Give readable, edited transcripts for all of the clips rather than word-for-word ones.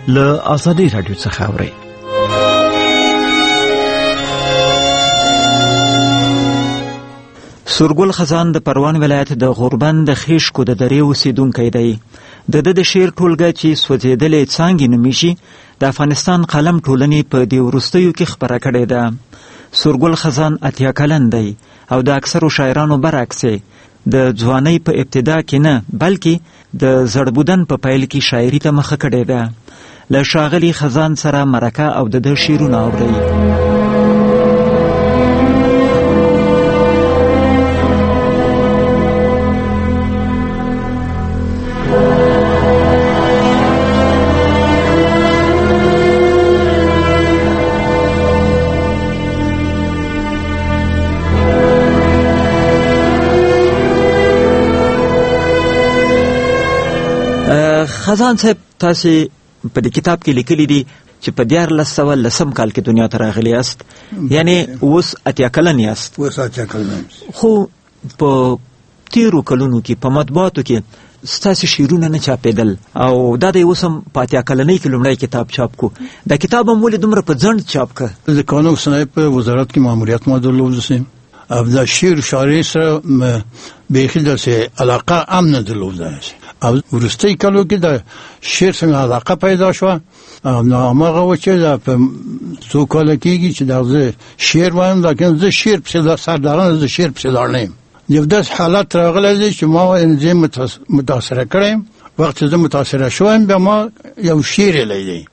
له آزادۍ راډیو څخه اورئ. سورګل خزان د پروان ولایت د غوربند د خیشکو د درې اوسیدونکی دی. د شعر ټولګه چې سوځېدلې څانګې نومیږي د افغانستان قلم ټولنې په دې وروستیو کې خپره کړې ده. سورګل خزان 80 کلن دی او د اکثرو شاعرانو برعکس د ځوانۍ په ابتدا کې نه بلکې د زړبودن په پیل کې شاعري ته مخه کړې ده. له ښاغلي خزان سره مرکه او د شعرونه اورئ. خزان صاحب تاسو په دې کتاب کې لیکلي دي چې په 1410 کال کې دنیا ته راغلی یاست، یعنی اوس 80 کلن یاست. خو په تیرو کلونو کې په مطبوعاتو کې ستاسو شعرونه نه چاپېدل او دا د اوس هم په 80 کلنۍ کې لومړی کتاب چاپ کو. دا کتاب هم ولې دومره په ځنډ چاپ کړ؟ د قانون صنایع په وزارت کې ماموریت ما درلوده او د شعر شاعرۍ سره بیخي داسې علاقه هم نه درلوده او وروستي کلو کې د شعر څخه علاقه پیدا شوه او نو هغه و چې په څو کال کېږي چې دا شعر وایم، لکن زه شعر پسې سرداران زه شعر پسې لاړ نه یم. یو داسې حالت راغلی دی چې ما زه متاثره کړی وخت زه متاثره شوم بیا ما یو شعر لیدی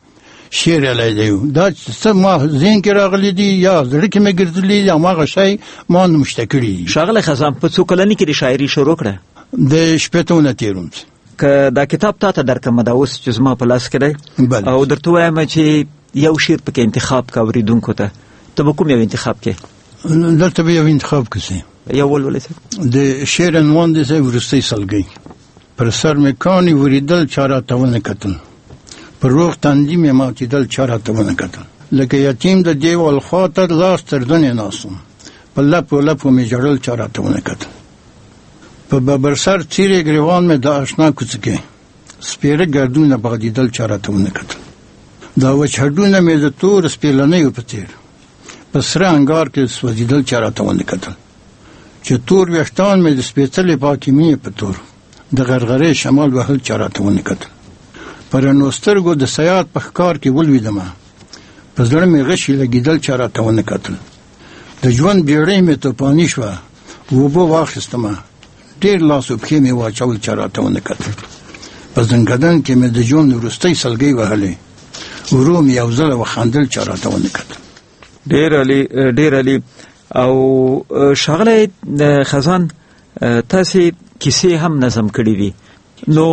دا څه ما ذهن کې راغلی دی یا زړه کې مې ګرځېدلی یا هغه شی ما نوشته کړي. ښاغلی خزان په څو کلنۍ کې د شاعري شروع کړه؟ د شپېتو تیروم که دا کتاب تاته درکمه دا اوس چې زما په لاس کې دی او درته وایم چې یو شعر پکې انتخاب کا اوریدونکو ته به کوم یو انتخاب کې؟ دلته به یو انتخاب کسي یو ولولې د شعر عنوان دی وروستۍ سلګۍ. پر سر مې کانی وریدل چاره تاونه کتل، پر روغ تندی مې ماتیدل چاره تاونه کتل، لکه یتیم د دیوال خاطر لاس تر دنې ناسم، په لپو مې جړل چاره تاونه کتل. په ببر سر چیرې ګریوان مې د آشنا کوڅکې سپیره ګردونه بغدیدل چاره تاونه کتل. دا وچ هډونه مې د تور سپیلنیو په څیر په سره انګار کې سوځیدل چاره تاونه کتل، چې تور ویښتان مې د سپېڅلې پاکې مینې په تور د غرغرې شمال وهل چاره تاونه کتل. پر رڼو سترګو د سیاد په ښکار کې ولوېدمه، په زړه مې غشي لګېدل چاره تاونه کتل. د ژوند بیړۍ مې توپاني شوه، اوبه واخیستمه، ډېر لاس و پښې مې واچول چاره تاونه کتل. په زنګدن کې مې د ژوند وروستۍ سلګۍ وهلې، ورو مې یو ځله وخندل چاره تاونه کتل. ډېر علي. او ښاغلی خزان تاسې کیسې هم نظم کړي دي، نو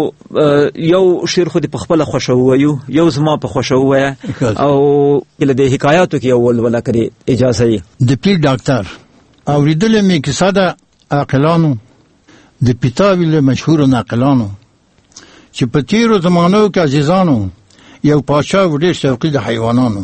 یو شعر خو دې په خپله خوښه ووایو، یو زما په خوښه ووایه او د حکایاتو کې یو ولوله کړې اجازه یې. د پیر ډاکټر اورېدلې مې کیسه ده عاقلانو د پیتاوي له مشهورو ناقلانو، چې په تیرو زمانو کې عزیزانو یو پاچا و ډېر شوقي د حیوانانو،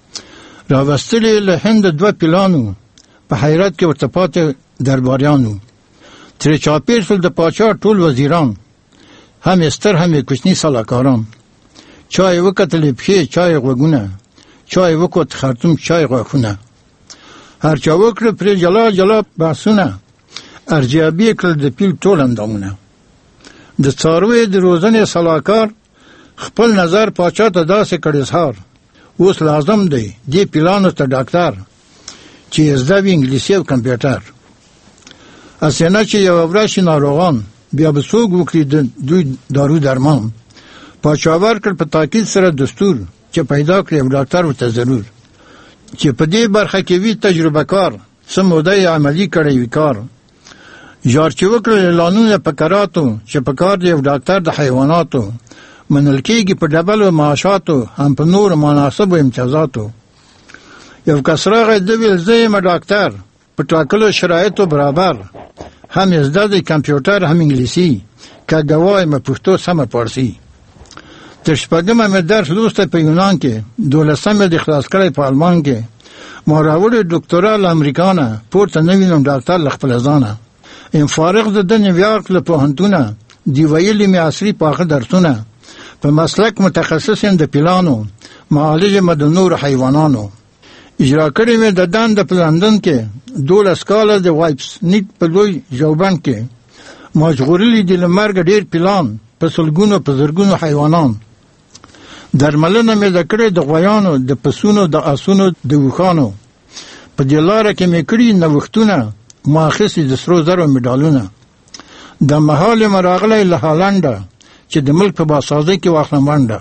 راوستلې له هند 2 پیلانو، په حیرت کې ورته پاتې درباریانو، ترې چاپېر شول د پاچا ټول وزیران، هم ستر هم کوچني سلاکاران. چا یې وکتلې پښې، چا یې غوږونه، چا یې وکوت خرطوم، چا یې غاښونه، هر چا وکړه پرې جلا بحثونه، ارزیابي کړل د پیل ټول اندامونه. د څارویو د روزنې سلاکار خپل نظر پاچا ته داسې کړ اظهار، اوس لازم دی دې پیلانو ته ډاکټر چې زده وي انګلیسي او کمپیوټر. اسنه چې یو ورځ ناروغان بیا به څوک وکړي د دوی دارو درمان، پاچا ورکړ په تاکید سره دستور چې پیدا کړي یو ډاکټر ورته ضرور، چې په دې برخه کې وي تجربه کار، څه موده یې عملي کړی وي کار. ژار چې وکړل اعلانونه په کراتو چې په کار دی یو ډاکټر د حیواناتو، منل کېږي په ډبلو معاشاتو، هم په نور مناسبو امتیازاتو. یو کس راغی د ویل زه یم ډاکټر، په ټاکلو شرایطو برابر، هم یې زده دی کمپیوټر هم انګلیسي، که ګواه یم پښتو سمه پارسي. تر شپږمه مې درس لوستی په یونان کې، 12مه د خلاص کړی په آلمان کې، ما راوړې ډاکټورا له امریکا نه، پورته نه وینم ډاکټر له خپله ځانه. ام فارغ د نیویارک له پوهنتونه، دی ویلي مې عصري پاخه درسونه، په مسلک متخصص یم د پیلانو معالج د نور حیوانانو. اجرا کړی مې د دند په لندن کې 12 کاله د وایپس نیټ په لوی ژوبڼ کې مشغولې دي لمرګ ډیر پیلان په سلګونو په زرګونو حیوانان. درملنه مې د کړې د غویانو د پسونو د اسونو د وخانو. په دې لاره کې مې کړی نوښتونه ما اخیستي د سرو زرو مډالونه. د محال مراغلی له هالنډه چې د ملک په باسازۍ کې واخله منډه.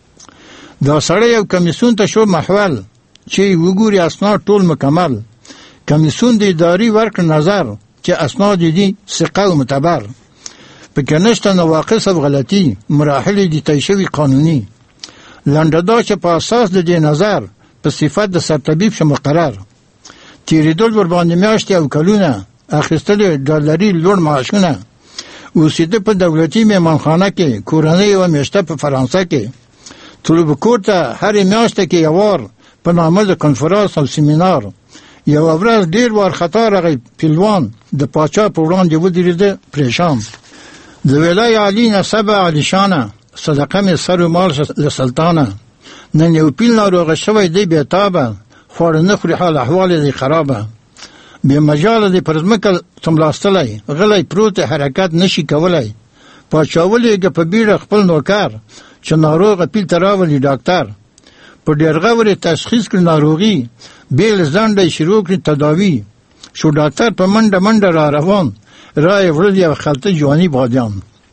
دا سړی یو کمیسون ته شو محول چې وګوري اسناد ټول مکمل. کمیسون د اداري ورکړ نظر چې اسناد دي ثقه او معتبر. پکې نشته نواقص او غلطي مراحل دي طی شوي قانوني. لنډه دا چې په اساس د دې نظر په صفت د سرطبیب شه مقرر. تیریدل ورباندې میاشتې او کلونه اخیستل ډالري لوړ معاشونه. اوسېده په دولتي مهمانخانه کې کورنۍ یوه میاشته په فرانسه کې. طلوب کور ته هرې میاشته کې یو وار په نامه د کنفرانس او سیمینار. یوه ورځ ډېر وارخطا راغی پیلوان د پاچا په وړاندې ودرېده پریشان. د ولای علي نسبه علیشانه صدقه مې سر و مال له سلطانه. نن یو پیل ناروغه شوی دی بېتابه خواړه نه خوري حال احوال یې خرابه. بې مجاله دی پر ځمکه څملاستلی غلی پروت حرکت نشي کولی. پاچا ولېږه په بیړه خپل نوکر چې ناروغه پیل ته راولي ډاکټر. په ډېر غور یې تشخیص کړي ناروغي بې له ځنډه یې شروع کړي تداوي. شو ډاکټر په منډه منډه را روان را یې وړل یو خلطه جواني بادیان.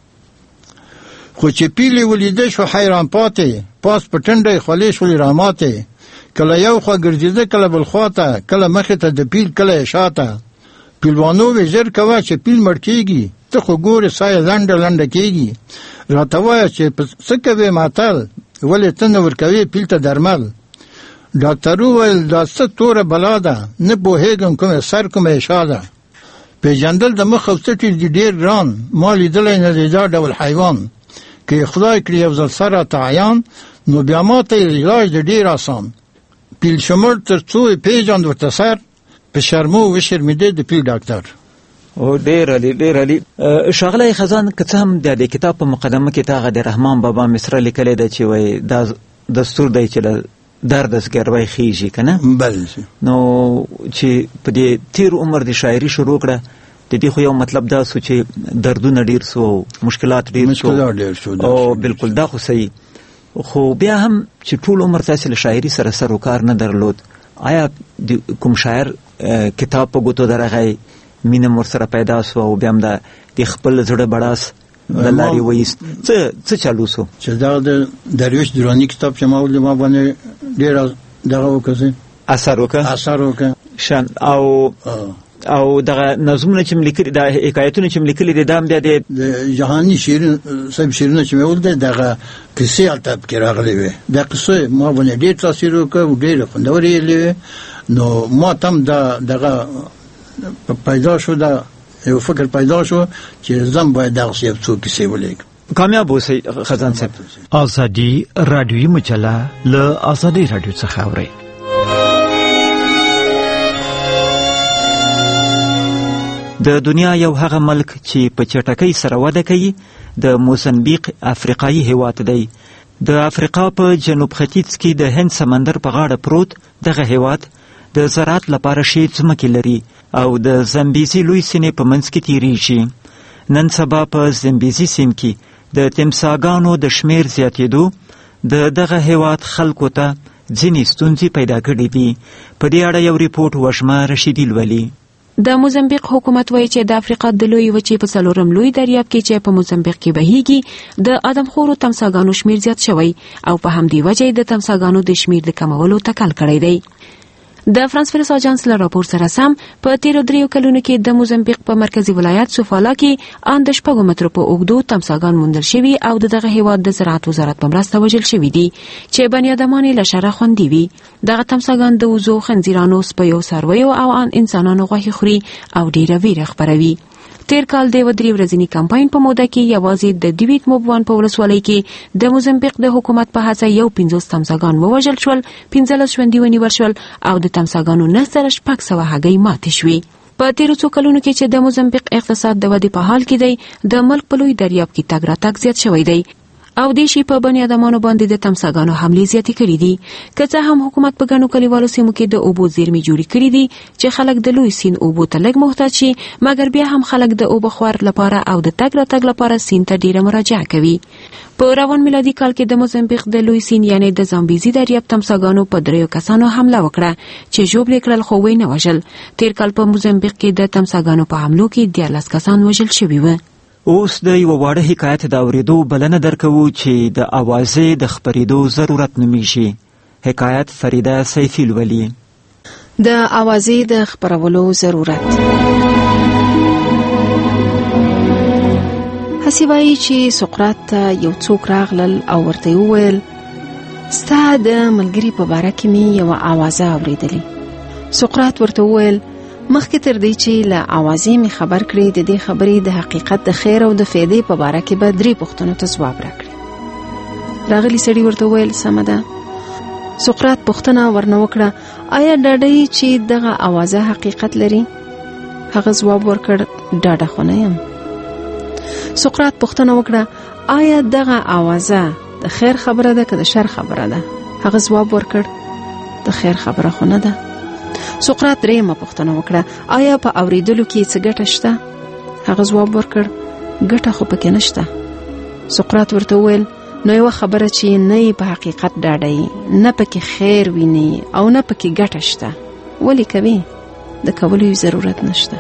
خو چې پیل یې ولیده شو حیران پاتې پاس په ټنډه یې خولې شولې راماتې. کله یو خوا ګرځېده کله بل خوا ته کله مخې ته د پیل کله یې شاته. پیلوانو وې ژر کوه چې پیل مړ کېږي ته خو ګورې ساه یې لنډه لنډه کېږي. راته وایه چې څه کوې ماتل ولې ته نه ورکوې پیل ته درمل. ډاکټر وویل دا څه توره بلا ده نه پوهېږم کومې سر کومې شا ده. پېژندل د مخ او څټې دي ډېر ګران ما لیدلی نه دی دا ډول حیوان. که خدای کړي یو ځل سره تعیان نو بیا ماته یې علاج د ډېر آسان. پیل شمر تر څو یې پېژاند ورته سر په شرمو وشرمېده د پیل ډاکټر. او ډېر علي ډېر علي. ښاغلی خزان که څه هم د کتاب په مقدمه کې تا هغه د رحمان بابا مصره لیکلی ده چې وایي دا دستور دی چې له درد زګیروی خیږي که نه. بله نو چې په دې تیر عمر د شاعري شروع کړه د دې خو یو مطلب دا سو چې دردونه ډېر سو او مشکلات ډېر شو او بالکل دا خو صحیح. خو بیا هم چې ټول عمر تاسې له شاعري سره سر و کار نه درلود آیا کوم شاعر کتاب په ګوتو درغی مینه مور سره پیدا سو او بیا هم د خپل زړه بړاس د لارې وایست څه چالو سو؟ چې دا د درویش دراني کتاب چې ما ولې ما باندې ډېر دغه وکړه اثر وکړه شان او دغه نظمونه چې ملیکلي د حکایتونه چې ملیکلي دي دا هم بیا د جهاني شیرین صاحب شیرینه چې مې ولده دغه قصې الته پکې راغلې وې. دا قصې ما باندې ډېر تاثیر وکړ او ډېر خوندورې یې. نو ما تم دغه پیدا شو دا یو فکر پیدا شو چې زم باید دغسې یو څو کیسې ولیکم. کامیاب اوسئ خزان صاحب. ازادي رادیویي مجله له ازادي رادیو څخه اورئ. د دنیا یو هغه ملک چې په چټکۍ سره وده کوي د موزمبیق افریقایي هیواد دی. د افریقا په جنوب ختیځ کې د هند سمندر په غاړه پروت دغه هیواد د زراعت لپاره شی ځمکې لري او د زمبیزي لوی سیمې په منځ کې تیریږي. نن سبا په زمبیزي سیم کې د تمساهګانو د شمیر زیاتېدو د دغه هیواد خلکو ته ځینې ستونزې پیدا کړې دي. په دې اړه یو ریپورټ وشمه رشیدي لولي. د موزمبیق حکومت وایي چې د افریقا د لوی وچې په 4 لوی دریاب کې چې په موزمبیق کې بهیږي د آدمخورو تمساهګانو شمیر زیات شوی او په همدې وجه د تمساهګانو د شمیر د کمولو تکل کړی دی. د فرانس پریس اژانس له راپور سره سم په تیرو 3 کلونو کې د موزمبیق په مرکزی ولایت سوفالا کې ان د 6 مترو په اوږدو تمساهګان موندل شوي او دغه هیواد د زراعت وزارت په مرسته وژل شوي دي چې بنی ادمان له شره خوندي وي. دغه تمساهګان د وزو، خنزیرانو، سپیو، څارویو او ان انسانانو غوښې خوري او ډیره ویره خپروي. تیر کال د 3 ورځنی کمپاین په موده کې یوازې د دیویت موبوان په ولسوالۍ کې د موزمبیق د حکومت په هڅه یو 50 تمساهګان ووژل شول، 15 ژوندي ونیول شول او د تمساهګانو نسل 600 هګۍ ماتې شوې. په تیرو څو کلونو کې چې د موزمبیق اقتصاد د ودې په حال کې دی، د ملک په لوی دریاب کې تګ راتګ زیات شوی دی او د شي په بنی ادمانو باندې د تمساګانو حملې زیاتې کړې دي. که څه هم حکومت په ګڼو کلیوالو سیمو کې د اوبو زیرمې جوړې کړې دي چې خلک د لوی سیند اوبو ته لږ محتاج شي، مګر بیا هم خلک د اوبو خوار لپاره او د تګ راتګ لپاره سیند ته ډیره مراجعه کوي. په روان میلادي کال کې د موزمبیق د لوی سیند یعنی د زامبیزي دریاب تمساګانو په 3 کسانو حمله وکړه چې ژوبل کړل خو وینه وژل. تیر کال په موزمبیق کې د تمساګانو په حملو کې 14 کسان وژل شوي و. اوس د یو واړه حکایت د اوریدو بلنه درکوو چې د اوازې د خپرېدو ضرورت نومیږي. حکایت فریده سیفی لولي. د اوازې د خپرولو ضرورت. هسې وایي چې سقراط ته یو څوک راغلل او ورته وویل ستا د ملګري په باره کې مې یوه اوازه اورېدلې. سقراط ورته وویل مخکې تر دې چې له اوازې مې خبر کړې د دې خبرې د حقیقت د خیر او د فایدې په باره کې به 3 پوښتنو ته ځواب راکړي. راغلی سړي ورته وویل سمه ده. سقراط پوښتنه ورنه وکړه آیا ډاډه چې دغه اوازه حقیقت لري؟ هغه ځواب ورکړ ډاډه خو نه یم. سقراط پوښتنه وکړه آیا دغه اوازه د خیر خبره ده که د شر خبره ده؟ هغه ځواب ورکړ د خیر خبره خو نه ده. سقراط 3مه پوښتنه وکړه آیا په اوریدلو کې څه ګټه شته؟ هغه ځواب ورکړ ګټه خو پکې نشته. سقراط ورته وویل نو یو خبره چې نه په حقیقت ډاډه نه پکې خیر ویني او نه پکې ګټه شته ولې کوي؟ د کولو ضرورت نشته.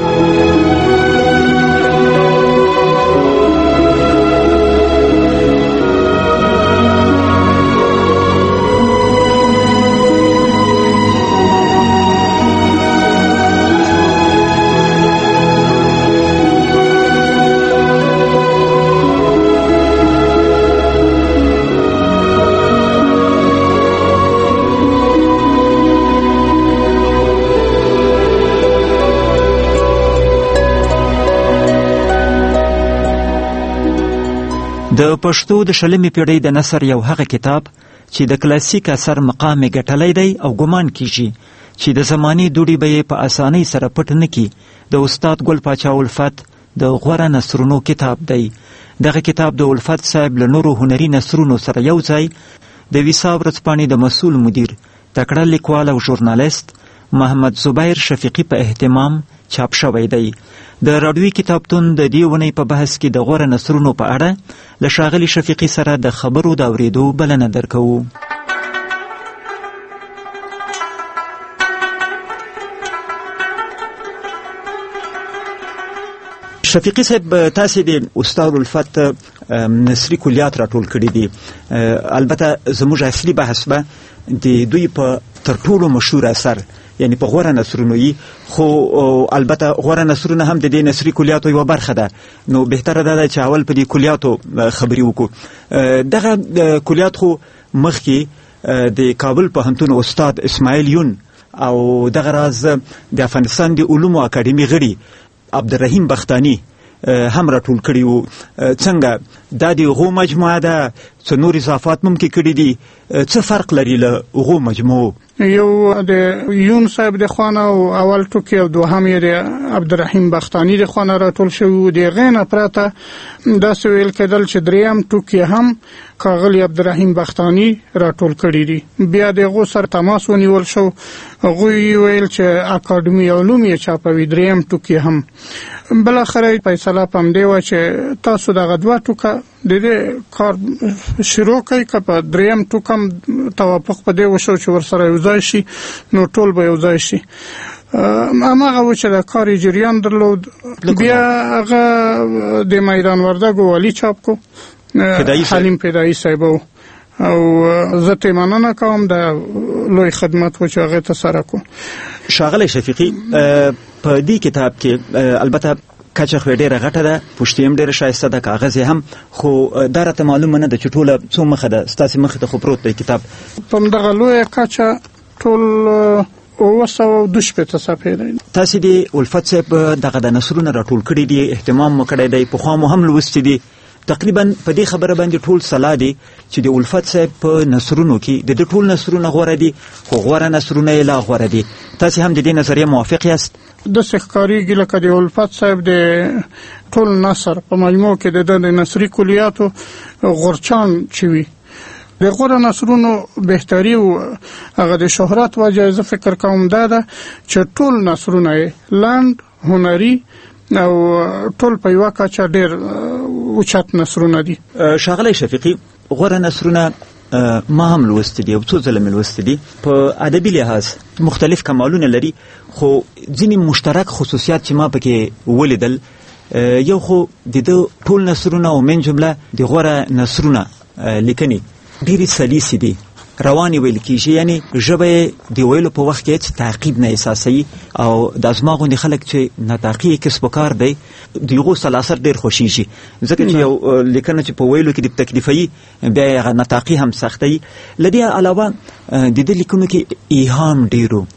د پښتو د 20مې پیړۍ د نثر یو هغه کتاب چې د کلاسیک اثر مقام یې ګټلی دی او ګمان کیږي چې د زمانې دوړې به یې په اسانۍ سره پټ نه کړي د استاد ګل پاچا الفت د غوره نثرونو کتاب دی. دغه کتاب د الفت صاحب له نورو هنري نثرونو سره یو ځای د ویسا ورځپاڼې د مسؤل مدیر تکړه لیکوال او ژورنالیست محمد زبیر شفیقي په اهتمام چاپ شوی دی. د راډیوي کتابتون د دې ونې په بحث کې د غوره نثرونو په اړه له ښاغلي شفیقي سره د خبرو د اورېدو بلنه درکوو. شفیقي صاحب تاسې د استاد الفت نثري کلیات راټول کړي دي. البته زموږ اصلي بحث به د دوی په تر ټولو مشهور اثر یعنی په غوره نثرونو یي، خو البته غوره نثرونه هم د دې نثري کلیاتو یوه برخه ده. نو بهتره ده چې اول په دې کلیاتو خبرې وکړو. دغه کلیات خو مخکې د کابل پوهنتون استاد اسماعیل یون او دغه راز د افغانستان د علومو اکاډمي غړي عبدالرحیم بختانی هم راټول کړي وو. څنګه دا د هغو مجموعه ده؟ څه نور اضافات ممکن کړي دي؟ څه فرق لري له هغو مجموعو؟ یو د یون صاحب د خوانه او اول ټوکی او دوهم یې د عبدالرحیم بختانی د خوانه راټول شوی. د غینه پرته داسې ویل کېدل چې دریم ټوکی هم ښاغلي عبدالرحیم بختانی راټول کړي دي. بیا د هغو سره تماس ونیول شو، هغوی ویل چې اکاډمي علوم یې چاپوي. دریم ټوکی هم بالاخره فیصله په همدې وه چې تاسو دغه 2 ټوکه د دې کار شروع کړئ، که په دریم ټوک هم توافق په دې وشو چې ورسره یو ځای شي نو ټول به یو ځای شي. هماغه و چې د کار جریان درلود. بیا هغه د میدان وردګو والي چاپ کو، حلیم پیدایي صاحب او زه ته مننه کوم د لوی خدمت و چې هغه ته سره کو. ښاغلی شفیقي په دې کتاب کې البته کچه خو ډیره غټه ده، پوښتې هم ډیره ښایسته ده، کاغذ هم، خو دا راته معلومه نه ده چې ټوله څو مخه ده. ستاسې مخې ته خو پروت دی کتاب په همدغه لویه کچه ټول 220 صفحې دی. تاسې د الفت صاحب دغه د نثرونه راټول کړي دي، اهتمام مو کړی دی، پخوا مو هم لوستي دي. تقریبا په دې خبره باندې ټول سلا دي چې د الفت صاحب په نثرونو کې د ټول نثرونه غوره دي، خو غوره نثرونه یې لا غوره دي. تاسې هم د دې نظریه موافق یاست؟ د ښکارېږي لکه د الفت صاحب د ټول نثر په مجموع کې د نثري کلیاتو غورچان چې وي د غوره نثرونو بهتري او هغه د شهرت وجه زه فکر کوم دا ده چې ټول نثرونه لاند هنري او ټول په یوه کچه ډېر اوچت نثرونه دي. ښاغلی شفیقي، غوره نثرونه ما هم لوستي دي او څو ځله مې لوستي دي. په ادبي لحاظ مختلف کمالونه لري، خو ځینې مشترک خصوصیات چې ما پکې ولیدل، یو خو د ده ټول نثرونه او من جمله د غوره نثرونه لیکنې ډېرې سلیسې دي، روانې ویل کېږي، یعنی ژبه یې د ویلو په وخت کې هېڅ تعقیب نه احساسوي او دا زما غوندې خلک چې نطاقي کسب و کار دی د هغو سلاسر ډېر خوښېږي، ځکه چې یو لیکنه چې په ویلو کې د تکلیفوي بیا یې هغه نطاقي هم سختوي. له دې علاوه د ده لیکنو کې ایهام ډېر و،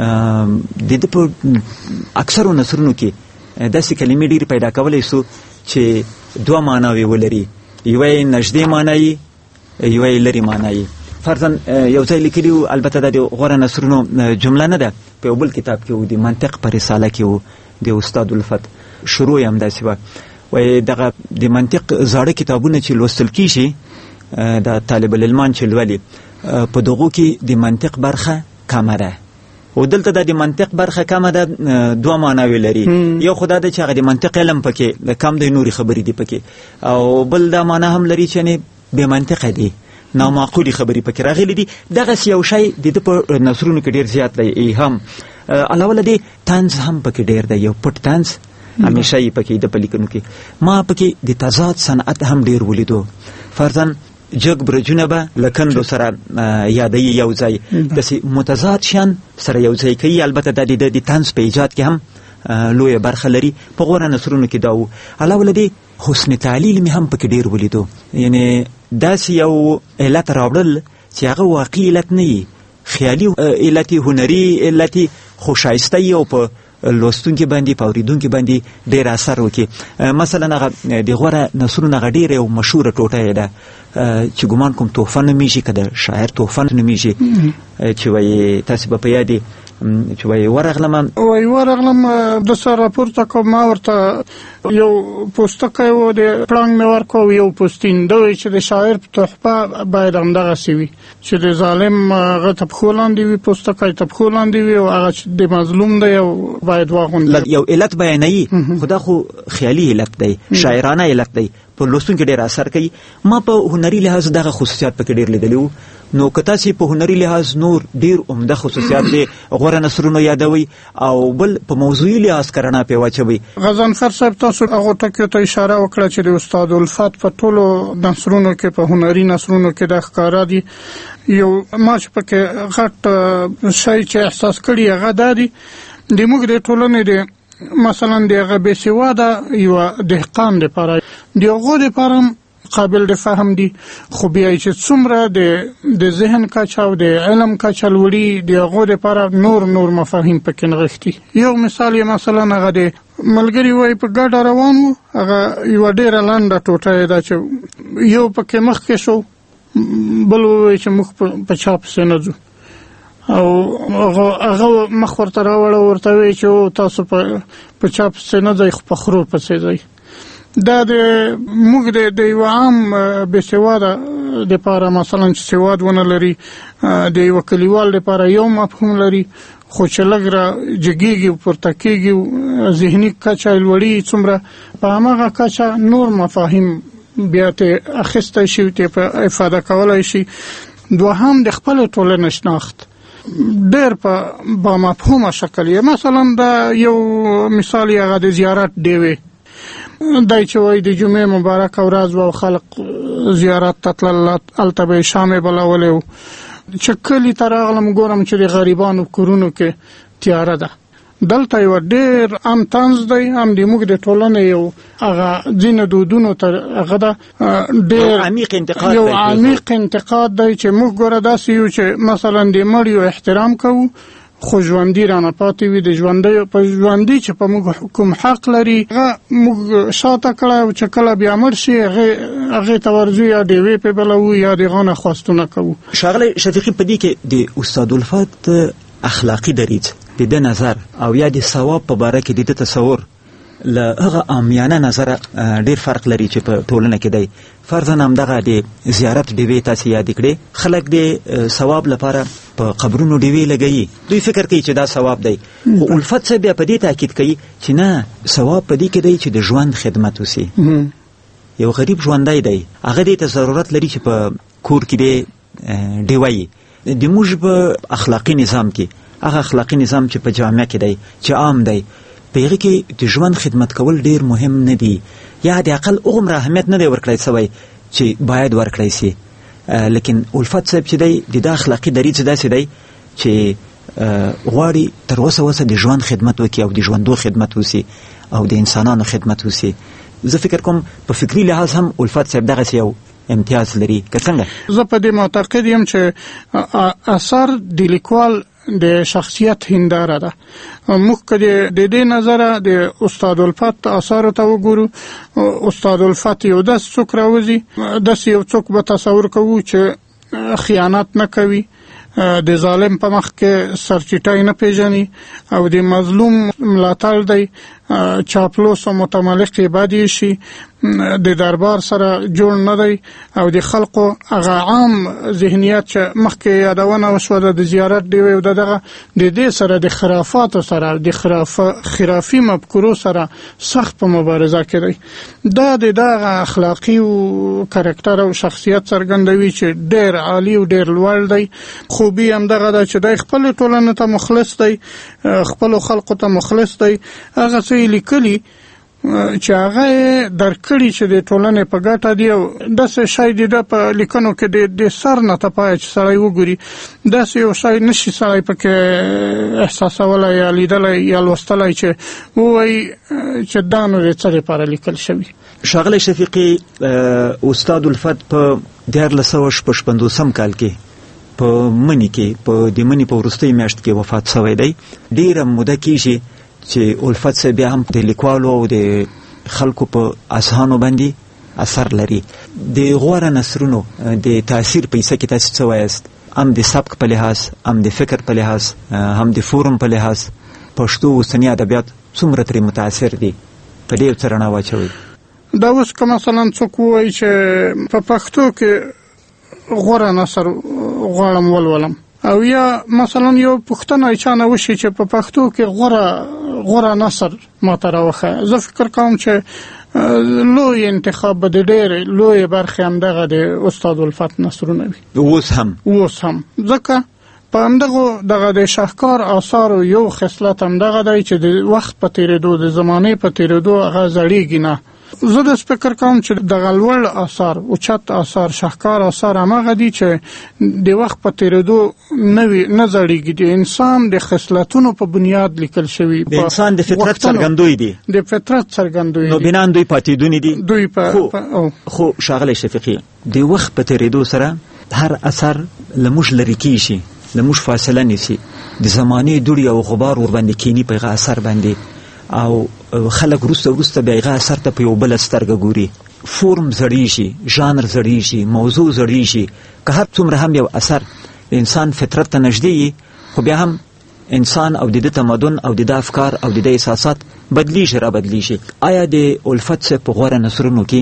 د ده په اکثرو نثرونو کې داسې کلمې ډېرې پیدا کولی سو چې دوه معناوې ولري، یوه یې نږدې معنایي، یوه یې لرې معنایي. فرضاً یو ځای لیکلي و، البته دا د غوره نثرونو جمله نه ده، په یو بل کتاب کې و، د منطق په رساله کې و، د استاد الفت شروع یې همداسې وه، وایي دغه د منطق زاړه کتابونه چې لوستل کېږي د طالب العلمان چې لولي، په دغو کې د منطق برخه کمه ده او دلته د منطق برخه کمه ده. دوه معناوې لري، یو خو دا ده چې هغه د منطق علم پکې کم دی، نورې خبرې دي پکې، او بل دا معنا هم لري چې یعنې بې منطقه دي، نامعقولې خبرې پکې راغلي دي. دغسې یو شی د ده په نثرونو کې ډېر زیات دی. ایهام علاوه له دې طنز هم پکې ډېر دی، یو پټ طنز همیشه یې پکې د په لیکنو کې. ما پکې د تضاد صنعت هم ډېر ولیدو. فرضاً جګ برجونه به له کندو سره یادوي یو ځای، داسې متضاد شیان سره یو ځای کوي. البته دا د طنز په ایجاد کې هم لویه برخه لري، په غوره نثرونو کې دا و. علاوه له دې حسن تعلیل مې هم پکې ډېر ولیدو، یعنې داسې یو علت راوړل چې هغه واقعي علت نه وي، خیالي علت، هنري علت، خو ښایسته یي او په لوستونکي باندې، په اورېدونکي باندې ډېر اثر وکړي. مثلا هغه د غوره نثرونو هغه ډېره یو مشهوره ټوټه یې ده چې ګمان کوم تحفه نومیږي، که د شاعر تحفه نومیږي، چې وایي تاسې به په یاد چې وایي ورغلم د سره راپورته کوم، ما ورته یو پوستکی و د پړانګ مې ورکړ، یو پوستین، ده وایي چې د شاعر تحفه باید همدغسې وي چې د ظالم هغه ته پښو لاندې وي، پوستکی ته پښو لاندې وي، او هغه چې د مظلوم دی او باید واغوندي. یو علت بیانوي، خو دا خو خیالي علت دی، شاعرانه علت دی، په لوستونکي ډېر اثر کوي. ما په هنري لحاظ دغه خصوصیات پکې ډېر لیدلي وو. نو که تاسې په هنري لحاظ نور ډېر عمده خصوصیات دی غوره نثرونو یادوي او بل په موضوعي لحاظ کرنه پې واچوي. غضنفر صاحب تاسو هغو ټکیو ته اشاره وکړه چې د استاد الفت په ټولو نثرونو کې، په هنري نثرونو کې دا ښکاره دي. یو ما چې پکې غټ شی چې احساس کړي هغه دا دي، د موږ د ټولنې د مثلا د هغه بېسواده یوه دهقان دپاره، د هغو دپاره قابل د فهم دي، خو بیا چې څومره د ذهن کچه او د علم کچه لوړي، د هغو دپاره نور مفاهیم پکې نغښتي. یو مثال یې مثلا هغه د ملګري وایي په ګډه روان وو، هغه یوه ډېره لنډه ټوټه یې ده چې یو پکې مخکې شو، بل ووایي چې موږ په چا پسې نه ځو، او هغه مخ ورته راوړه، ورته وایي چې تاسو په چا پسې نه ځئ، خو په خرو پسې ځئ. دا د موږ د یو عام بېسواده دپاره، مثلا چې سواد ونه لري، د یو کلیوال دپاره یو مفهوم لري، خو چې لږ را جګېږي، پورته کېږي، ذهني کچه یې لوړي څومره، په هماغه کچه نور مفاهیم بیا ته اخیستی شي، ته په افاده کولی شي. دوهم د خپلې ټولنې شناخت ډېر په بامفهومه شکل یې. مثلا دا یو مثال یې هغه د زیارت ډیوې دای چې وایي د جمعې مبارکه ورځ و او خلق زیارت ته تلل، هلته به یې شامې بلولی و، چې کلي ته راغلم ګورم چې د غریبانو کورونو کې تیاره ده. دلته یو ډېر عام طنز دی، هم د موږ د ټولنې یو هغه ځینې دودونو ته هغه ده ډېر یو عمیق انتقاد دی، چې موږ ګوره داسې یو چې مثلا د مړیو احترام کوو، خو ژوندي رانه پاتې وي، د ژوندي چې په موږ کوم حق لري هغه موږ شاته کړی، او چې کله بیا مړ شي هغې ته ورځو، یا ډیوې پې بلوو، یا د هغه نه خواستونه کوو. ښاغلی شفیقي، په دې کې د استاد الفت اخلاقي دریځ، د ده نظر او یا د ثواب په باره کې د ده تصور له هغه عامیانه نظر ډیر فرق لري چې په ټولنه کې دی. فرضاً همدغه د زیارت ډیوې تاسې یاد کړې، خلک د ثواب لپاره په قبرونو ډیوې لګوي، دوی فکر کوي چې دا ثواب دی. خو الفت صاحب بیا په دې تاکید کوي چې نه، ثواب په دې کې دی چې د ژوند خدمت وسي. یو غریب ژوندی دی، هغه دې ته ضرورت لري چې په کور کې دی ډیوه د موږ په اخلاقي نظام کې، هغه اخلاقي نظام چې په جامعه کې دی، چې عام دی، په هغه کې د ژوند خدمت کول ډیر مهم نه دي، یا د عقل عمر اهمیت نه دی ورکړی سوی چې باید ورکړی سي. لیکن الفت صاحب چې دی د اخلاقي دریځ داسې دی چې غواړي تر اوسه د ژوند خدمت وکړي او د ژوندو خدمت وسي او د انسانانو خدمت وسي. زه فکر کوم په فکری لحاظ هم الفت صاحب دغه یو امتیاز لري. که څنګه؟ زه په دې معتقد یم چې اثر د لیکوال د شخصیت هنداره ده. موږ که د دې نظره د استاد الفت اثارو ته وګورو، استاد الفت یو داسې څوک راوځي، داسې یو څوک به تصور کوو چې خیانت نه کوي، د ظالم په مخ کې سرچټای نه پیژني او د مظلوم ملاتړ دی، چاپلوس او متملق عبادي شي، د دربار سره جوړ نه دی او د خلقو هغه عام ذهنیت چې مخکې یادونه وشوه د زیارت ډیوې او دغه د دې سره د خرافاتو سره د خرافي مفکورو سره سخت په مبارزه کې دی. دا د دغه اخلاقي او کرکټر او شخصیت څرګندوي چې ډېر عالی او ډېر لوړ دی. خوبي هم دغه ده چې د خپل ټولنې ته مخلص دی، خپل خلقو ته مخلص دی. هغه څه لیکلي چې هغه درکړي چې د ټولنې په ګټه دی او داسې شی دی د په لیکنو کې د سر نه ته پای چې سړی وګوري داسې یو شی نشي سړی پکې احساسولی یا لیدلی یا لوستلی چې ووایي چې دا نو د څه لپاره لیکل شوي. ښاغلی شفیقي، استاد الفت په 1956 کال کې په مني کې د مني په وروستۍ میاشت کې وفات شوی دی. ډېره موده کېږي چې الفت صاحب بیا هم د لیکوالو او د خلکو په اذهانو باندې اثر لري. د غوره نثرونو د تاثیر په حصه کې تاسو څه وایاست؟ هم د سبک په لحاظ، هم د فکر په لحاظ، هم د فورم په لحاظ پښتو اوسني ادبیات څومره ترې متاثر دي؟ په دې څه رڼا واچوئ. دا اوس که مثلا څوک ووایي چې په پښتو کې غوره نثر غواړم ولولم، او یا مثلا یو پوښتنه چا نه وشي چې په پښتو کې غوره نثر ماته راوښیه، زه فکر کوم چې لوی انتخاب به د ډېرې لویې برخې همدغه د استاد الفت نثرونه وي. اوس هم ځکه په همدغه د شاهکار آثارو یو خصلت همدغه دی چې د وخت په تېرېدو، د زمانې په تېرېدو هغه زړېږي نه. زه د فکر کوم چې دغه لوړ آثار، اوچت آثار، شاهکار آثار همغه دي چې د وخت په تېرېدو نه زړېږي، د انسان د خصلتونو په بنیاد لیکل شوي، د انسان د فطرت څرګندوی دي، د فطرت څرګندوی دي، نو بنان دوی پاتېدونې دي. خو ښاغلی شفیقي، د وخت په تېرېدو سره هر اثر له موږ لرې کېږي، له موږ فاصله نیسي، د زمانې دوړې او غبار ورباندې کیني په هغه اثر باندې، او خلک وروسته بیا هغه اثر ته په یو بله سترګه ګوري. فورم زړېږي، ژانر زړېږي، موضوع زړېږي. که هر څومره هم یو اثر د انسان فطرت ته نږدې وي، خو بیا هم انسان او د ده تمدن او د ده افکار او د ده احساسات بدلیږي، را بدلیږي. آیا د الفت صاحب په غوره نثرونو کې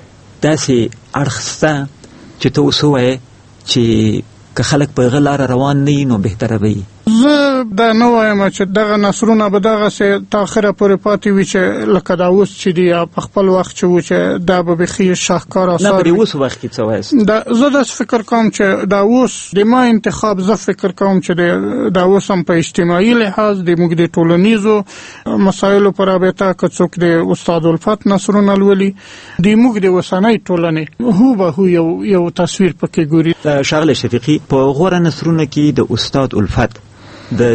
داسې اړخ شته چې ته اوس ووایې چې که خلک په هغه لاره روان نه وي نو بهتره به وي؟ زه دا نه وایم چې دغه نثرونه به دغسې تر اخره پورې پاتې وي چې لکه دا اوس چې دي یا په خپل وخت چې و چې دا به بیخي شاهکار اثار نه. په دې اوس وخت کې څه وایاست؟ زه داسې فکر کوم چې دا اوس د ما انتخاب، زه فکر کوم چې دا اوس هم په اجتماعي لحاظ د موږ د ټولنیزو مسایلو په رابطه که څوک د استاد الفت نثرونه لولي، د موږ د اوسنۍ ټولنې هوبهو یو تصویر پکې ګوري. ښاغلی شفیقي، په غوره نثرونه کې د استاد الفت د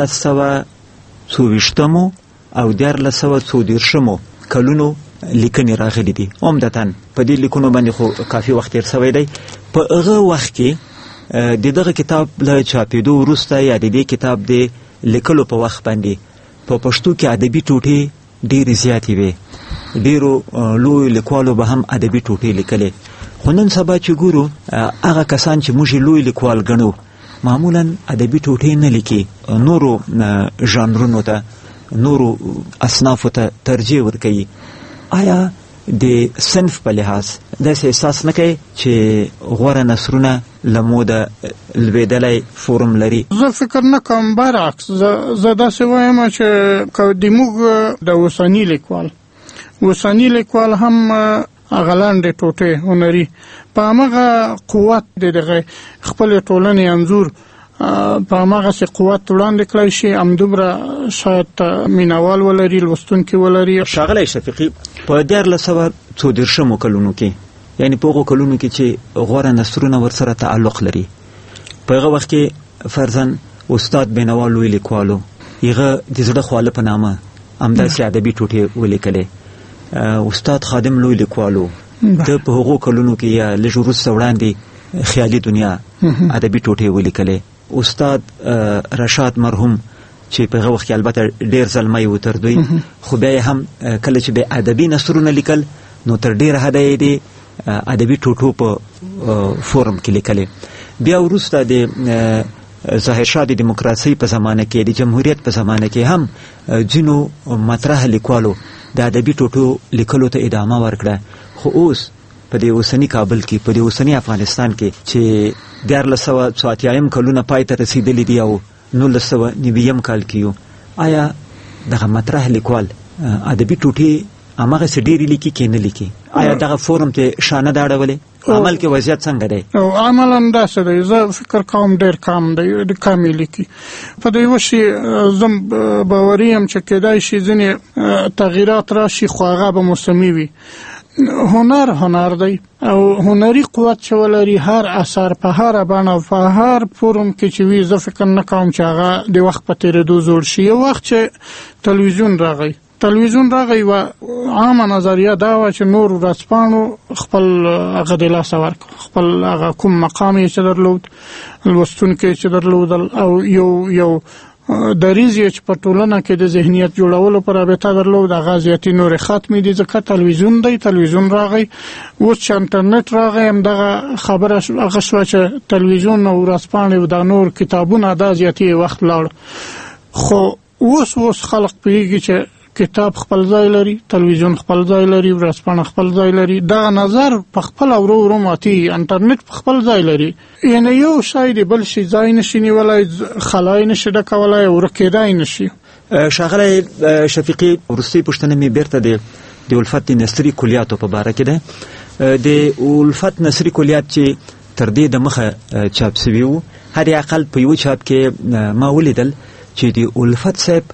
1924 او 1934 کلونو لیکنې راغلي دي. عمدتاً په دې لیکنو باندې خو کافي وخت تېر شوی دی. په هغه وخت کې د دغه کتاب له چاپېدو وروسته یا د دې کتاب د لیکلو په وخت باندې په پښتو کې ادبي ټوټې ډېرې زیاتې وې. ډېرو لویو لیکوالو به هم ادبي ټوټې لیکلې. خو نن سبا چې ګورو، هغه کسان چې موږ لوی لیکوال ګڼو معمولا ادبي ټوټې نه لیکي، نورو ژانرونو ته نورو اصنافو ته ترجیح ورکوي، آیا د صنف په لحاظ داسې احساس نه کوي چې غوره نثرونه له موده لوېدلی فورم لري؟ زه فکر نه کوم، برعکس زه داسې وایم چې که د موږ د اوسني لیکوال هم هغه لاندې ټوټې هنري په همغه قوت د دغه خپل ټولنې انځور په همغسې قوت وړاندې کړی شي، همدومره شاید مینوال ولري، لوستونکي ولري. ښاغلی شفیقي، په 1434 کلونو کې، یعنی په هغو کلونو کې چې غوره نثرونه ورسره تعلق لري، په هغه وخت کې فرضاً استاد بینوال لوی لیکوال و، هغه د زړه خواله په نامه همداسې ادبي ټوټې ولیکلې. استاد خادم لوی لیکوال و، ده په هغو کلونو کې یا لږ وروسته وړاندې خیالي دنیا ادبي ټوټې ولیکلې. استاد رشاد مرحوم چې په هغه وخت کې البته ډېر زلمی و تر دوی، خو بیا هم کله چې به ادبي نثرونه لیکل نو تر ډېره حده یې د ادبي ټوټو په فورم کې لیکلې. بیا وروسته د ظاهرشاه د دیموکراسۍ په زمانه کې، د جمهوریت په زمانه کې هم ځینو مطرح لیکوالو د ادبي ټوټو لیکلو ته ادامه ورکړه. خو اوس په دې اوسني کابل کې، په دې اوسني افغانستان کې چې 1484 کلونه پای ته رسیدلی دي او 1990 کال کې یو، آیا دغه مطرح لیکوال ادبي ټوټې هماغسې ډېرې لیکي کې نه لیکي؟ آیا دغه فورم ته شانه ده اړولې؟ عمل کې وضعیت څنګه دی؟ عملا داسې دی، زه فکر کوم ډېر کم دی، کم یې لیکي. په دې یوه شي زه باوري یم چې کیدای شي ځینې تغییرات راشي، خو هغه به موسمي وي. هنر دی او هنري قوت چې ولري، هر اثر په هر بڼه په هر فورم کې چې وي، زه فکر نه کوم چې هغه د وخت په تېرېدو زوړ شي. یو وخت چې تلویزیون راغی و عامه نظریه دا وه چې نور ورځپاڼو خپل هغه د لاسه ورکړ، خپل هغه کوم مقام یې چې درلود، لوستونکي چې درلودل، او یو دریځ یې چې په ټولنه کې د ذهنیت جوړولو پر رابطه درلود، هغه زیاتې نورې ختمې دي، ځکه تلویزیون دی. تلویزیون راغی، اوس چې انټرنیټ راغی، همدغه خبره هغه شوه چې تلویزیون او ورځپاڼې او دا نور کتابونه دا زیاتې وخت لاړ. خو اوس خلق پوهېږي چې کتاب خپل ځای لري، تلویزیون خپل ځای لري، ورځپاڼه خپل ځای لري، دغه نظر په خپل ورو ماتي، انټرنیټ په خپل ځای لري. یعنی یو شی د بل شي ځای نشي نیولی، خلای نشي ډکولی، ورکېدای نشي. ښاغلی شفیقي، وروستۍ پوښتنه مې بیرته د الفت نثري کلیاتو په باره کې ده. د الفت نثري کلیات چې تر دې د مخه چاپ سوي وو، هر اقل په یو چاپ کې ما ولیدل چې د الفت صاحب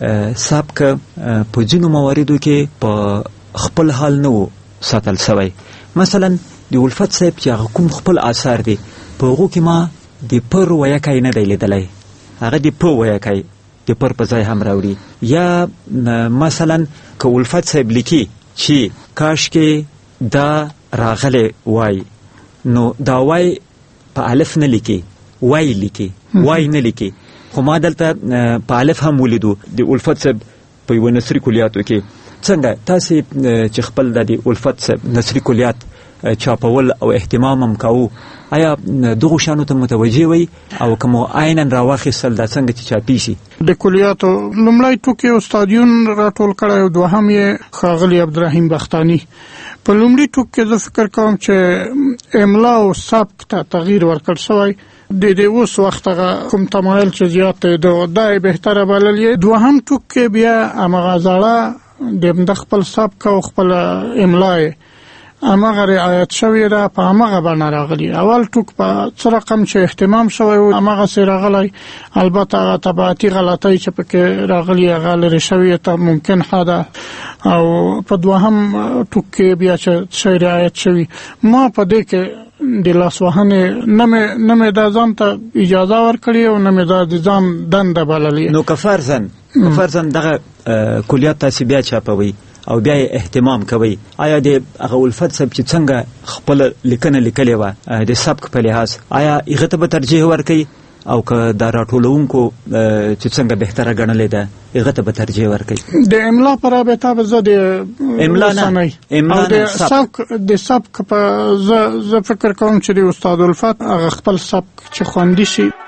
سابق په ځینو مواردو کې په خپل حال نه و ساتل سوی. مثلا د الفت صاحب چې هغه کوم خپل آثار دي، په هغو کې ما د پر ویاکی نه دی لیدلی، هغه د په ویاکی د پر په ځای هم راوړي. یا مثلا که الفت صاحب لیکي چې کاش کې دا راغلی وای، نو دا وای په الف نه لیکي، وای لیکي، وای نه لیکي. خو ما دلته په الف هم ولیدو د الفت صاحب په یوه نثري کلیاتو کې. څنګه تاسې چې خپل د الفت صاحب نثري کلیات چاپول او اهتمام هم کوو، آیا دغو شانو ته متوجه وي او که مو عینا راواخیستل دا څنګه چې چاپی شي؟ د کلیاتو لومړی ټوکی استادیون راټول کړی او دوهم یې ښاغلي عبدالرحیم بختاني. په لومړي ټوک کې زه فکر کوم چې املا او سبک ته تغییر ورکړ شوی. د اوس وخت هغه کوم تمایل چې زیات دی دا یې بهتره بلل. دوهم ټوک کې بیا هماغه زاړه د خپل سبک او خپل املا یې هماغه رعایت شوې ده، په هماغه بڼه راغلي. اول ټوک په څه رقم چې اهتمام شوی و هماغسې راغلی، البته هغه طباعتي غلطۍ چې پکې راغلي هغه لرې شوې ته ممکن ښه ده. او په دوهم ټوک کې بیا چې څه رعایت شوي، ما په دې کې د لاسوهنې نه مې دا ځان ته اجازه ورکړې او نه مې دا د ځان دنده بللې. نو که فرضاً دغه کلیات تاسې بیا چاپوئ او بیا یې اهتمام کوي، آیا د هغه الفت صاحب چې څنګه خپل لیکنه لیکلې وه د سبک په لحاظ، آیا هغه ته به ترجیح ورکوي او که دا راټولونکو چې څنګه بهتره ګڼلې ده هغه ته به ترجیح ورکوي؟ د املا په رابطه به زه د املا نه د سبک په زه فکر کوم چې د استاد الفت هغه خپل سبک چې خوندي شي